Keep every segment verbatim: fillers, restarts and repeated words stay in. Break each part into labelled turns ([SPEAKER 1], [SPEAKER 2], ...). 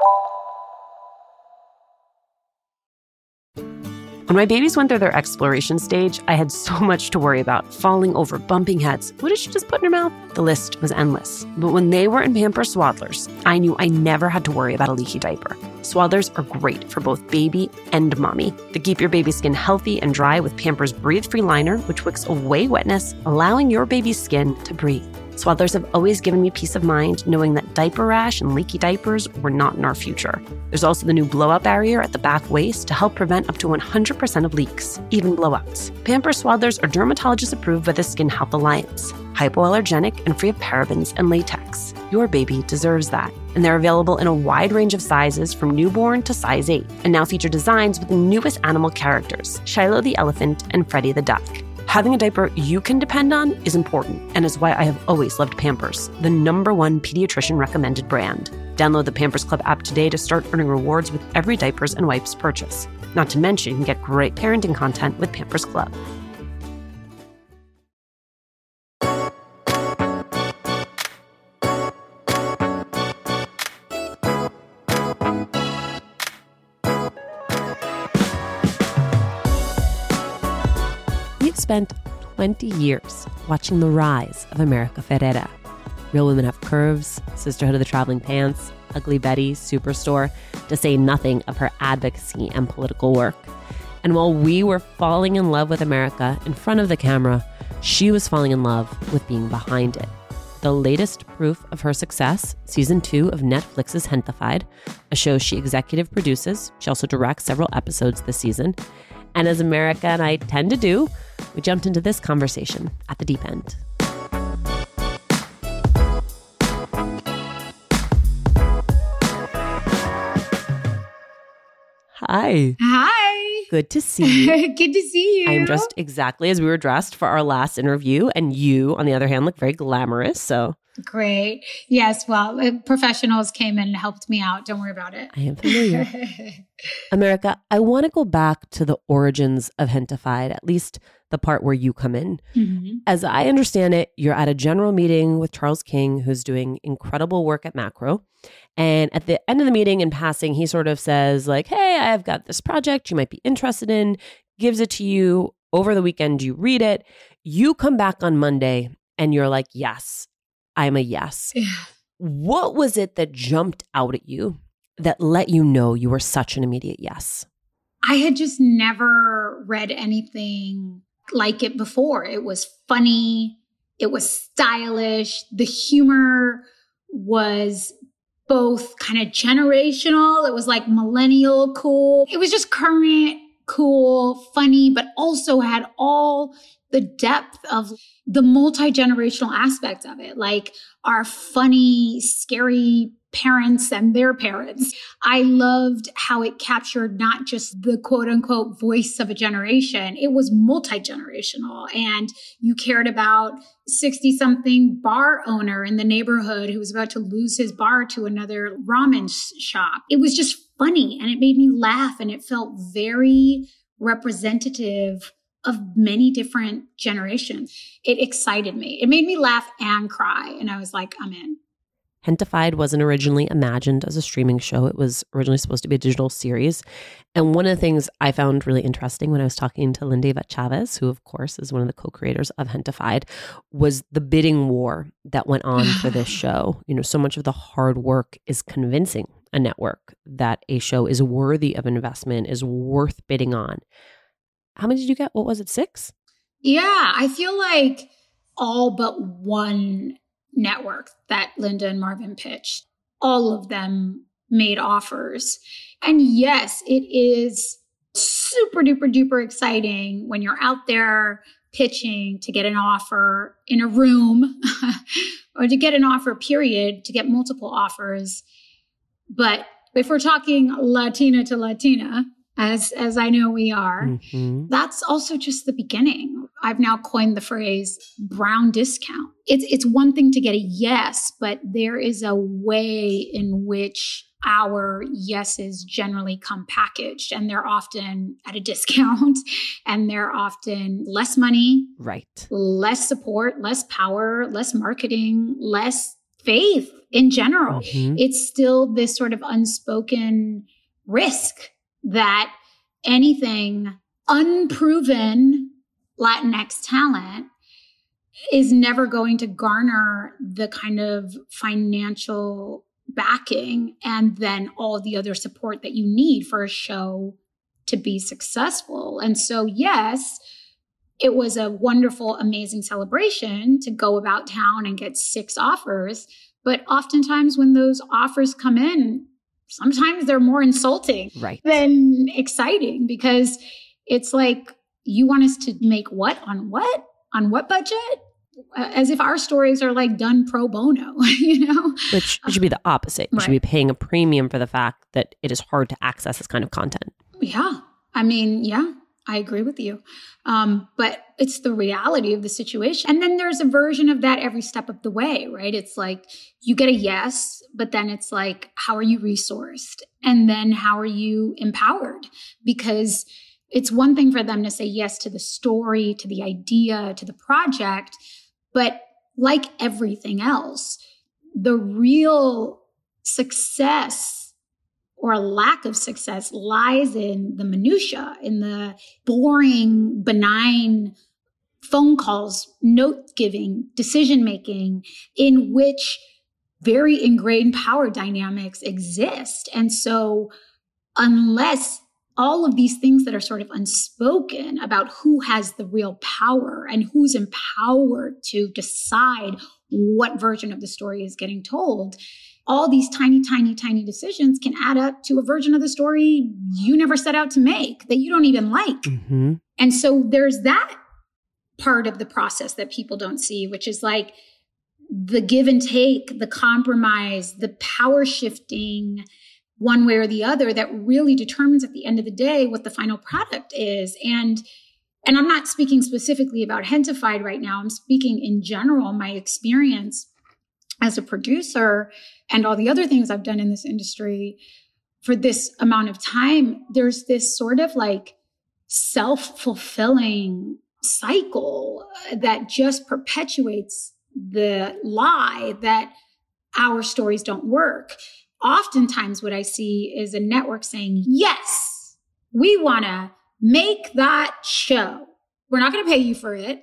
[SPEAKER 1] When my babies went through their exploration stage, I had so much to worry about. Falling over, bumping heads. What did she just put in her mouth? The list was endless. But when they were in Pampers Swaddlers, I knew I never had to worry about a leaky diaper. Swaddlers are great for both baby and mommy. They keep your baby's skin healthy and dry with Pampers Breathe-Free Liner, which wicks away wetness, allowing your baby's skin to breathe. Swaddlers have always given me peace of mind knowing that diaper rash and leaky diapers were not in our future. There's also the new blowout barrier at the back waist to help prevent up to one hundred percent of leaks, even blowouts. Pampers Swaddlers are dermatologist approved by the Skin Health Alliance, hypoallergenic and free of parabens and latex. Your baby deserves that. And they're available in a wide range of sizes from newborn to size eight, and now feature designs with the newest animal characters, Shiloh the elephant and Freddie the duck. Having a diaper you can depend on is important, and is why I have always loved Pampers, the number one pediatrician recommended brand. Download the Pampers Club app today to start earning rewards with every diapers and wipes purchase. Not to mention, you can get great parenting content with Pampers Club. Spent twenty years watching the rise of America Ferrera. Real Women Have Curves, Sisterhood of the Traveling Pants, Ugly Betty, Superstore, to say nothing of her advocacy and political work. And while we were falling in love with America in front of the camera, she was falling in love with being behind it. The latest proof of her success, season two of Netflix's Hentified, a show she executive produces. She also directs several episodes this season. And as America and I tend to do, we jumped into this conversation at the deep end. Hi.
[SPEAKER 2] Hi.
[SPEAKER 1] Good to see you.
[SPEAKER 2] Good to see you.
[SPEAKER 1] I'm dressed exactly as we were dressed for our last interview. And you, on the other hand, look very glamorous. So
[SPEAKER 2] great. Yes. Well, professionals came in and helped me out. Don't worry about it.
[SPEAKER 1] I am familiar. America, I want to go back to the origins of Hentified, at least the part where you come in. Mm-hmm. As I understand it, you're at a general meeting with Charles King, who's doing incredible work at Macro. And at the end of the meeting, in passing, he sort of says like, hey, I've got this project you might be interested in, gives it to you. Over the weekend, you read it. You come back on Monday and you're like, yes, I'm a yes. Yeah. What was it that jumped out at you that let you know you were such an immediate yes?
[SPEAKER 2] I had just never read anything like it before. It was funny. It was stylish. The humor was both kind of generational. It was like millennial cool. It was just current, cool, funny, but also had all the depth of the multi-generational aspect of it, like our funny, scary parents and their parents. I loved how it captured not just the quote unquote voice of a generation. It was multi-generational, and you cared about sixty something bar owner in the neighborhood who was about to lose his bar to another ramen shop. It was just funny, and it made me laugh, and it felt very representative of many different generations. It excited me. It made me laugh and cry. And I was like, I'm in.
[SPEAKER 1] Hentified wasn't originally imagined as a streaming show. It was originally supposed to be a digital series. And one of the things I found really interesting when I was talking to Linda Yvette Chavez, who of course is one of the co-creators of Hentified, was the bidding war that went on for this show. You know, so much of the hard work is convincing a network that a show is worthy of investment, is worth bidding on. How many did you get? What was it, six?
[SPEAKER 2] Yeah, I feel like all but one network that Linda and Marvin pitched, all of them made offers. And yes, it is super duper duper exciting when you're out there pitching to get an offer in a room or to get an offer, period, to get multiple offers. But if we're talking Latina to Latina, as as I know we are, mm-hmm. that's also just the beginning. I've now coined the phrase brown discount. It's it's one thing to get a yes, but there is a way in which our yeses generally come packaged, and they're often at a discount, and they're often less money,
[SPEAKER 1] right?
[SPEAKER 2] Less support, less power, less marketing, less faith in general.
[SPEAKER 1] Mm-hmm.
[SPEAKER 2] It's still this sort of unspoken risk that anything unproven Latinx talent is never going to garner the kind of financial backing and then all the other support that you need for a show to be successful. And so, yes, it was a wonderful, amazing celebration to go about town and get six offers. But oftentimes when those offers come in, sometimes they're more insulting
[SPEAKER 1] right.
[SPEAKER 2] than exciting, because it's like, you want us to make what on what? On what budget? As if our stories are like done pro bono, you know?
[SPEAKER 1] Which should be the opposite. You
[SPEAKER 2] Right.
[SPEAKER 1] should be paying a premium for the fact that it is hard to access this kind of content.
[SPEAKER 2] Yeah. I mean, yeah, I agree with you. Um, but it's the reality of the situation. And then there's a version of that every step of the way, right? It's like you get a yes, but then it's like, how are you resourced? And then how are you empowered? Because it's one thing for them to say yes to the story, to the idea, to the project. But like everything else, the real success or lack of success lies in the minutia, in the boring, benign phone calls, note giving, decision making, in which very ingrained power dynamics exist. And so unless all of these things that are sort of unspoken about who has the real power and who's empowered to decide what version of the story is getting told, all these tiny, tiny, tiny decisions can add up to a version of the story you never set out to make, that you don't even like.
[SPEAKER 1] Mm-hmm.
[SPEAKER 2] And so there's that part of the process that people don't see, which is like the give and take, the compromise, the power shifting one way or the other that really determines at the end of the day what the final product is. And and I'm not speaking specifically about Hentified right now. I'm speaking in general, my experience as a producer and all the other things I've done in this industry for this amount of time. There's this sort of like self-fulfilling cycle that just perpetuates the lie that our stories don't work. Oftentimes what I see is a network saying, yes, we want to make that show. We're not going to pay you for it.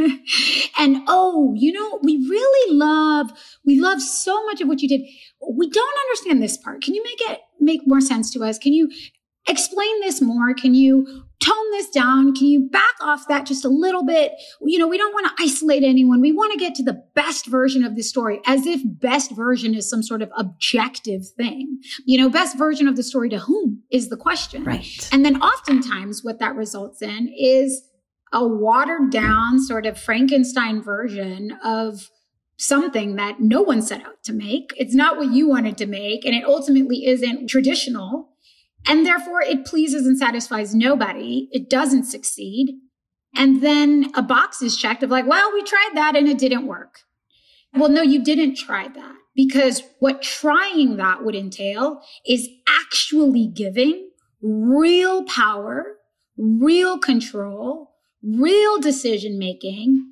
[SPEAKER 2] And, oh, you know, we really love, we love so much of what you did. We don't understand this part. Can you make it make more sense to us? Can you explain this more? Can you tone this down? Can you back off that just a little bit? You know, we don't want to isolate anyone. We want to get to the best version of the story, as if best version is some sort of objective thing. You know, best version of the story to whom is the question.
[SPEAKER 1] Right.
[SPEAKER 2] And then oftentimes what that results in is a watered down sort of Frankenstein version of something that no one set out to make. It's not what you wanted to make, and it ultimately isn't traditional. And therefore, it pleases and satisfies nobody. It doesn't succeed. And then a box is checked of like, well, we tried that and it didn't work. Well, no, you didn't try that, because what trying that would entail is actually giving real power, real control, real decision making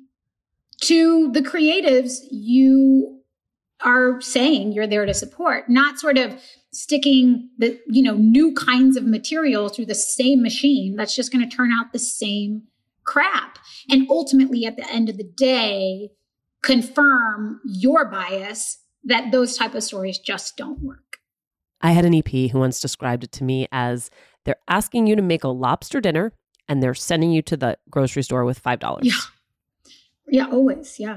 [SPEAKER 2] to the creatives you are saying you're there to support, not sort of sticking the, you know, new kinds of material through the same machine that's just going to turn out the same crap. And ultimately, at the end of the day, confirm your bias that those type of stories just don't work.
[SPEAKER 1] I had an E P who once described it to me as they're asking you to make a lobster dinner and they're sending you to the grocery store with five dollars.
[SPEAKER 2] Yeah. Yeah, always. Yeah.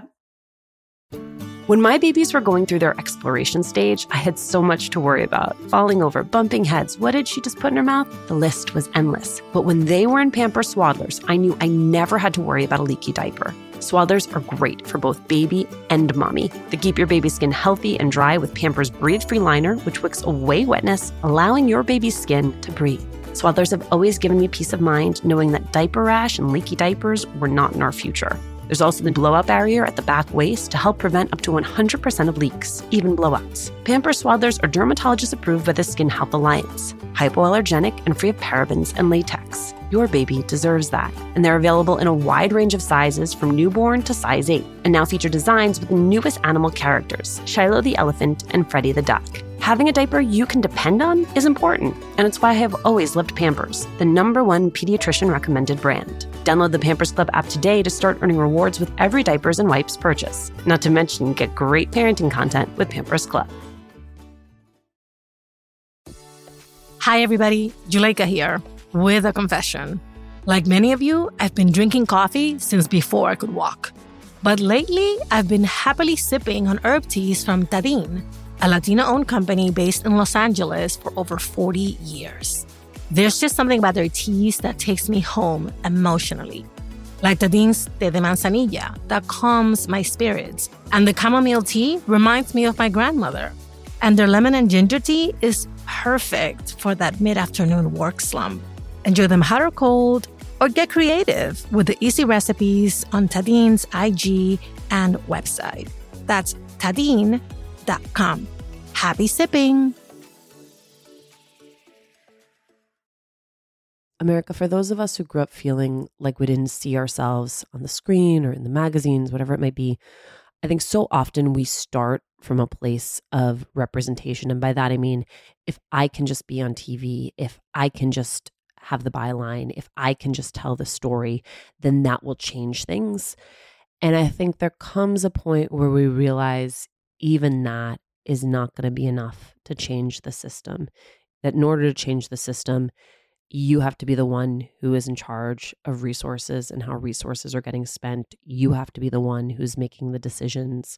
[SPEAKER 1] When my babies were going through their exploration stage, I had so much to worry about. Falling over, bumping heads. What did she just put in her mouth? The list was endless. But when they were in Pampers Swaddlers, I knew I never had to worry about a leaky diaper. Swaddlers are great for both baby and mommy. They keep your baby's skin healthy and dry with Pampers Breathe-Free Liner, which wicks away wetness, allowing your baby's skin to breathe. Swaddlers have always given me peace of mind knowing that diaper rash and leaky diapers were not in our future. There's also the blowout barrier at the back waist to help prevent up to one hundred percent of leaks, even blowouts. Pampers Swaddlers are dermatologist approved by the Skin Health Alliance, hypoallergenic and free of parabens and latex. Your baby deserves that. And they're available in a wide range of sizes from newborn to size eight, and now feature designs with the newest animal characters, Shiloh the elephant and Freddie the duck. Having a diaper you can depend on is important, and it's why I have always loved Pampers, the number one pediatrician recommended brand. Download the Pampers Club app today to start earning rewards with every diapers and wipes purchase. Not to mention, get great parenting content with Pampers Club.
[SPEAKER 3] Hi, everybody. Juleyka here with a confession. Like many of you, I've been drinking coffee since before I could walk. But lately, I've been happily sipping on herb teas from Tajín, a Latina-owned company based in Los Angeles for over forty years. There's just something about their teas that takes me home emotionally. Like Tadín's Té de Manzanilla that calms my spirits, and the chamomile tea reminds me of my grandmother. And their lemon and ginger tea is perfect for that mid-afternoon work slump. Enjoy them hot or cold, or get creative with the easy recipes on Tadín's I G and website. That's Tadín dot com. Happy sipping!
[SPEAKER 1] America, for those of us who grew up feeling like we didn't see ourselves on the screen or in the magazines, whatever it might be, I think so often we start from a place of representation. And by that, I mean, if I can just be on T V, if I can just have the byline, if I can just tell the story, then that will change things. And I think there comes a point where we realize even that is not going to be enough to change the system. That in order to change the system, you have to be the one who is in charge of resources and how resources are getting spent. You have to be the one who's making the decisions.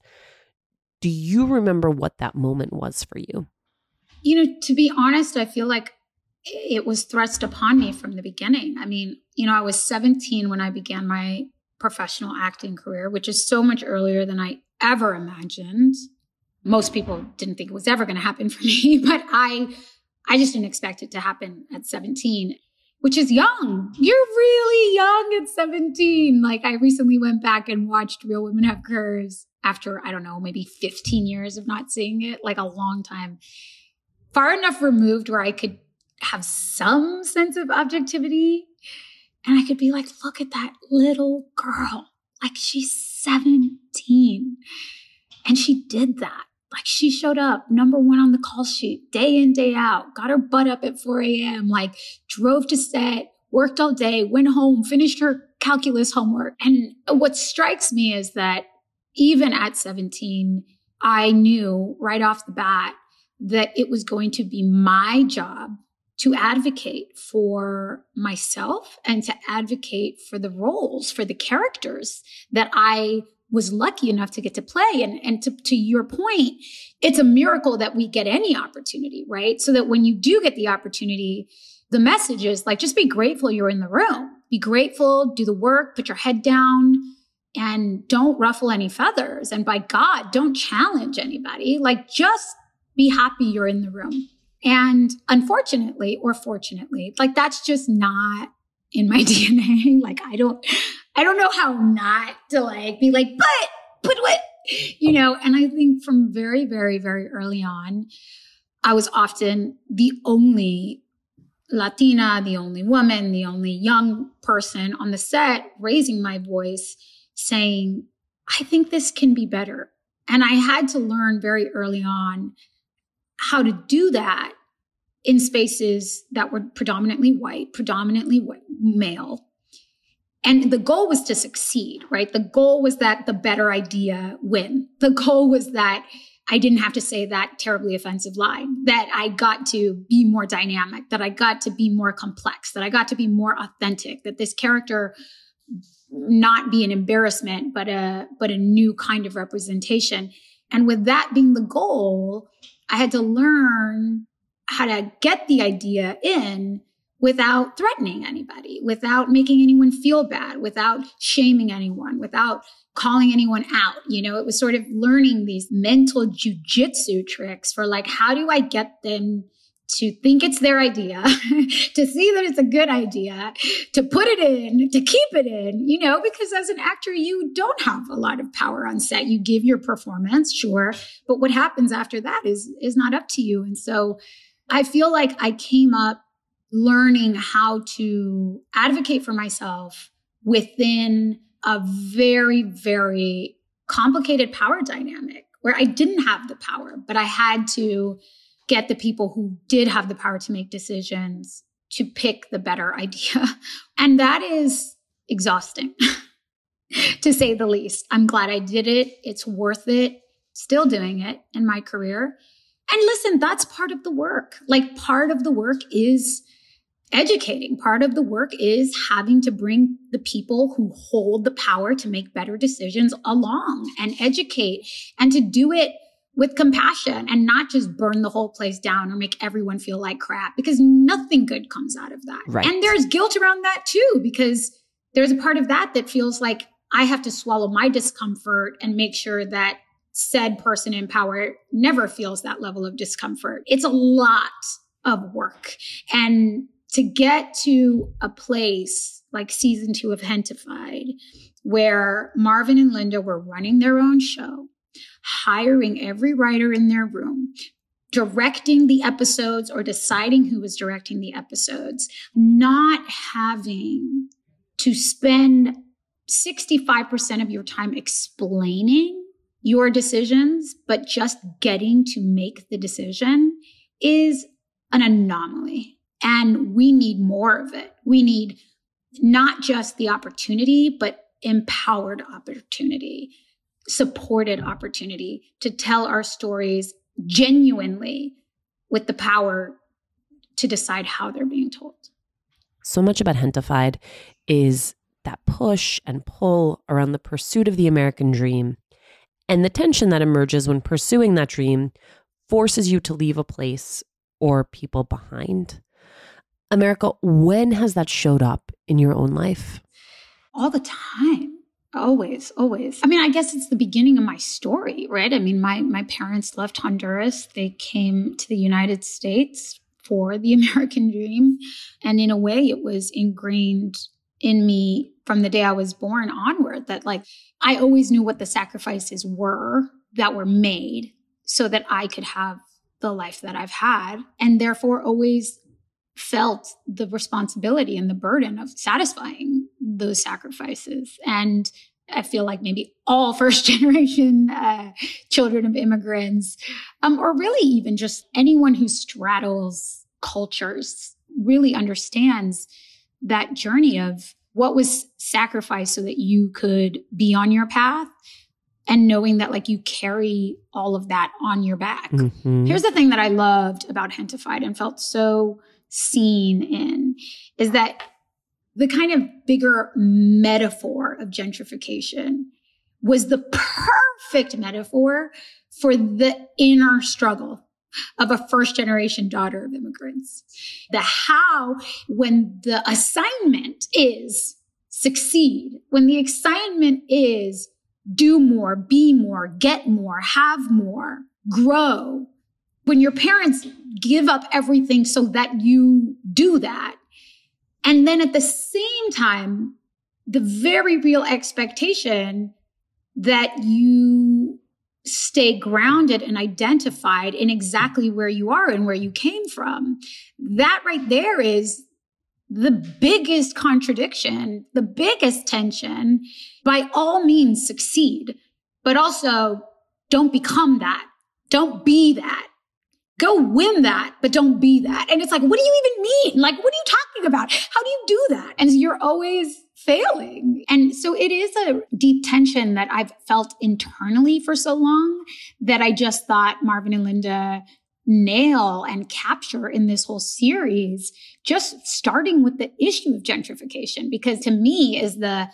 [SPEAKER 1] Do you remember what that moment was for you?
[SPEAKER 2] You know, to be honest, I feel like it was thrust upon me from the beginning. I mean, you know, I was seventeen when I began my professional acting career, which is so much earlier than I ever imagined. Most people didn't think it was ever going to happen for me, but I I just didn't expect it to happen at seventeen, which is young. You're really young at seventeen. Like, I recently went back and watched Real Women Have Curves after, I don't know, maybe fifteen years of not seeing it, like a long time. Far enough removed where I could have some sense of objectivity. And I could be like, look at that little girl. Like, she's seventeen. And she did that. Like, she showed up number one on the call sheet, day in, day out, got her butt up at four a.m., like drove to set, worked all day, went home, finished her calculus homework. And what strikes me is that even at seventeen, I knew right off the bat that it was going to be my job to advocate for myself and to advocate for the roles, for the characters that I was lucky enough to get to play. And, and to, to your point, it's a miracle that we get any opportunity, right? So that when you do get the opportunity, the message is like, just be grateful you're in the room. Be grateful, do the work, put your head down, and don't ruffle any feathers. And by God, don't challenge anybody. Like, just be happy you're in the room. And unfortunately, or fortunately, like, that's just not in my D N A. Like, I don't, I don't know how not to like be like, but, but what, you know, and I think from very, very, very early on, I was often the only Latina, the only woman, the only young person on the set raising my voice saying, I think this can be better. And I had to learn very early on how to do that in spaces that were predominantly white, predominantly white, male. And the goal was to succeed, right? The goal was that the better idea win. The goal was that I didn't have to say that terribly offensive line, that I got to be more dynamic, that I got to be more complex, that I got to be more authentic, that this character not be an embarrassment, but a, but a new kind of representation. And with that being the goal, I had to learn how to get the idea in without threatening anybody, without making anyone feel bad, without shaming anyone, without calling anyone out. You know, it was sort of learning these mental jujitsu tricks for like, how do I get them to think it's their idea, to see that it's a good idea, to put it in, to keep it in, you know, because as an actor, you don't have a lot of power on set. You give your performance, sure, but what happens after that is, is not up to you. And so I feel like I came up learning how to advocate for myself within a very, very complicated power dynamic where I didn't have the power, but I had to get the people who did have the power to make decisions to pick the better idea. And that is exhausting, to say the least. I'm glad I did it. It's worth it. Still doing it in my career. And listen, that's part of the work. Like part of the work is educating. Part of the work is having to bring the people who hold the power to make better decisions along and educate, and to do it with compassion and not just burn the whole place down or make everyone feel like crap, because nothing good comes out of that.
[SPEAKER 1] Right.
[SPEAKER 2] And there's guilt around that too, because there's a part of that that feels like I have to swallow my discomfort and make sure that said person in power never feels that level of discomfort. It's a lot of work. And to get to a place like season two of Hentified, where Marvin and Linda were running their own show, hiring every writer in their room, directing the episodes or deciding who was directing the episodes, not having to spend sixty-five percent of your time explaining your decisions, but just getting to make the decision is an anomaly. And we need more of it. We need not just the opportunity, but empowered opportunity, supported opportunity to tell our stories genuinely with the power to decide how they're being told.
[SPEAKER 1] So much about Hentified is that push and pull around the pursuit of the American dream, and the tension that emerges when pursuing that dream forces you to leave a place or people behind. America, when has that showed up in your own life?
[SPEAKER 2] All the time. Always, always. I mean, I guess it's the beginning of my story, right? I mean, my, my parents left Honduras. They came to the United States for the American dream. And in a way, it was ingrained in me from the day I was born onward that, like, I always knew what the sacrifices were that were made so that I could have the life that I've had, and therefore always felt the responsibility and the burden of satisfying those sacrifices. And I feel like maybe all first generation uh, children of immigrants, um, or really even just anyone who straddles cultures, really understands that journey of what was sacrificed so that you could be on your path, and knowing that, like, you carry all of that on your back. Mm-hmm. Here's the thing that I loved about Hentified and felt so seen in, is that the kind of bigger metaphor of gentrification was the perfect metaphor for the inner struggle of a first generation daughter of immigrants. The how, when the assignment is succeed, when the assignment is do more, be more, get more, have more, grow, when your parents give up everything so that you do that. And then at the same time, the very real expectation that you stay grounded and identified in exactly where you are and where you came from. That right there is the biggest contradiction, the biggest tension. By all means, succeed, but also don't become that. Don't be that. Go win that, but don't be that. And it's like, what do you even mean? Like, what are you talking about? How do you do that? And you're always failing. And so it is a deep tension that I've felt internally for so long that I just thought Marvin and Linda nail and capture in this whole series, just starting with the issue of gentrification, because to me is the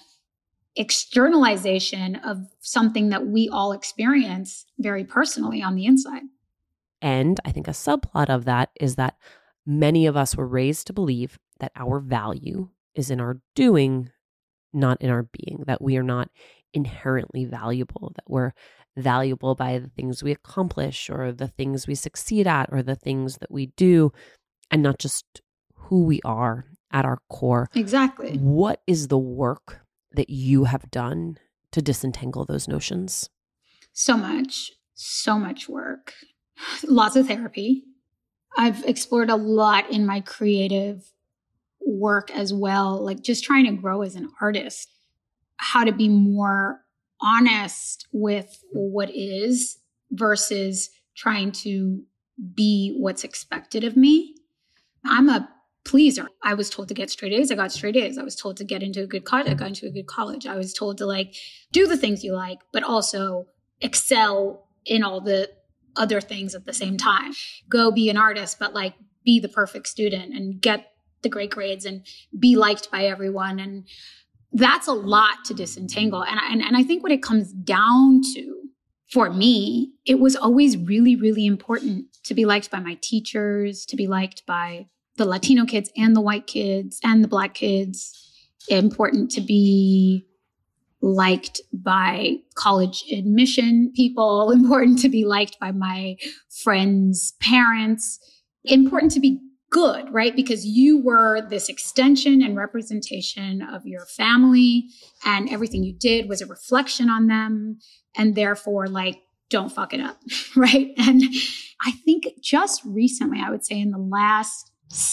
[SPEAKER 2] externalization of something that we all experience very personally on the inside.
[SPEAKER 1] And I think a subplot of that is that many of us were raised to believe that our value is in our doing, not in our being, that we are not inherently valuable, that we're valuable by the things we accomplish or the things we succeed at or the things that we do, and not just who we are at our core.
[SPEAKER 2] Exactly.
[SPEAKER 1] What is the work that you have done to disentangle those notions?
[SPEAKER 2] So much, so much work. Lots of therapy. I've explored a lot in my creative work as well, like just trying to grow as an artist, how to be more honest with what is versus trying to be what's expected of me. I'm a pleaser. I was told to get straight A's. I got straight A's. I was told to get into a good college. I got into a good college. I was told to like do the things you like, but also excel in all the other things at the same time. Go be an artist, but like be the perfect student and get the great grades and be liked by everyone. And that's a lot to disentangle. And, and, and I think what it comes down to for me, it was always really, really important to be liked by my teachers, to be liked by the Latino kids and the white kids and the Black kids. Important to be liked by college admission people, important to be liked by my friends' parents, important to be good, right? Because you were this extension and representation of your family, and everything you did was a reflection on them. And therefore, like, don't fuck it up, right? And I think just recently, I would say in the last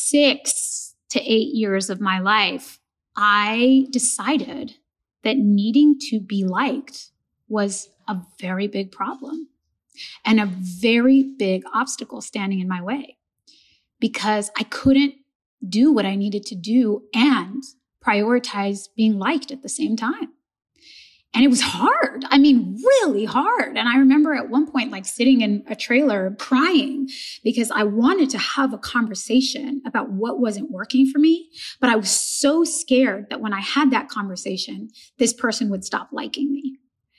[SPEAKER 2] six to eight years of my life, I decided that needing to be liked was a very big problem and a very big obstacle standing in my way, because I couldn't do what I needed to do and prioritize being liked at the same time. And it was hard. I mean, really hard. And I remember at one point, like sitting in a trailer crying because I wanted to have a conversation about what wasn't working for me. But I was so scared that when I had that conversation, this person would stop liking me.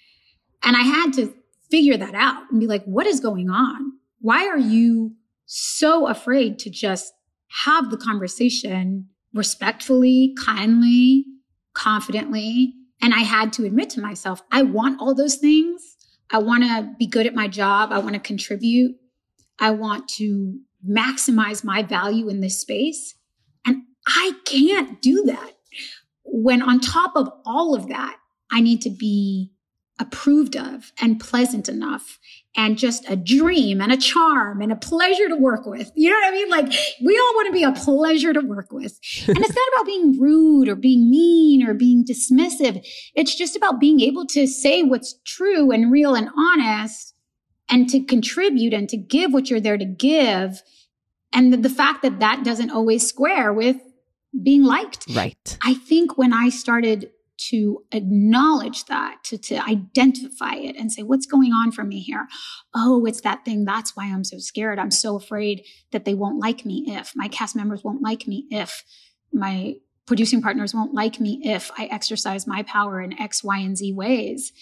[SPEAKER 2] And I had to figure that out and be like, what is going on? Why are you so afraid to just have the conversation respectfully, kindly, confidently? And I had to admit to myself, I want all those things. I want to be good at my job. I want to contribute. I want to maximize my value in this space. And I can't do that when on top of all of that, I need to be approved of and pleasant enough and just a dream and a charm and a pleasure to work with. You know what I mean? Like, we all want to be a pleasure to work with. And it's not about being rude or being mean or being dismissive. It's just about being able to say what's true and real and honest and to contribute and to give what you're there to give. And the, the fact that that doesn't always square with being liked.
[SPEAKER 1] Right.
[SPEAKER 2] I think when I started to acknowledge that, to, to identify it and say, what's going on for me here? Oh, it's that thing. That's why I'm so scared. I'm so afraid that they won't like me if my cast members won't like me, if my producing partners won't like me, if I exercise my power in X, Y, and Z ways.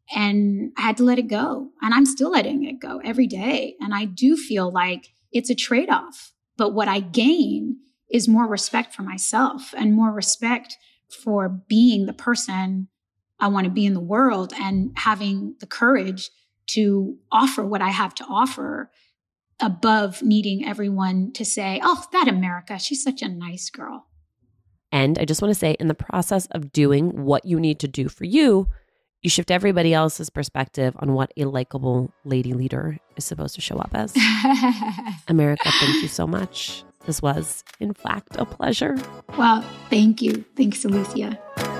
[SPEAKER 2] And I had to let it go. And I'm still letting it go every day. And I do feel like it's a trade-off. But what I gain is more respect for myself and more respect for being the person I want to be in the world and having the courage to offer what I have to offer above needing everyone to say, oh, that America, she's such a nice girl.
[SPEAKER 1] And I just want to say, in the process of doing what you need to do for you, you shift everybody else's perspective on what a likable lady leader is supposed to show up as. America, thank you so much. This was, in fact, a pleasure.
[SPEAKER 2] Well, thank you. Thanks, Alicia.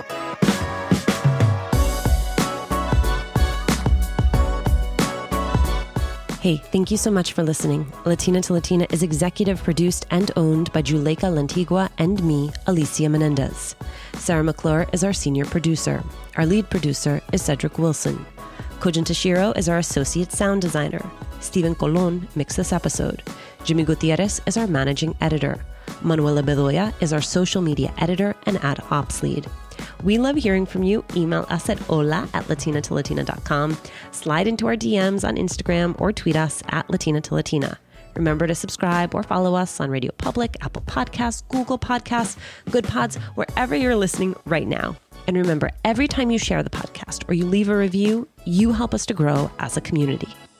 [SPEAKER 1] Hey, thank you so much for listening. Latina to Latina is executive produced and owned by Juleyka Lantigua and me, Alicia Menendez. Sarah McClure is our senior producer. Our lead producer is Cedric Wilson. Kojin Tashiro is our associate sound designer. Stephen Colon mixed this episode. Jimmy Gutierrez is our managing editor. Manuela Bedoya is our social media editor and ad ops lead. We love hearing from you. Email us at hola at latina to latina dot com. Slide into our D Ms on Instagram or tweet us at Latina to Latina. Remember to subscribe or follow us on Radio Public, Apple Podcasts, Google Podcasts, Good Pods, wherever you're listening right now. And remember, every time you share the podcast or you leave a review, you help us to grow as a community.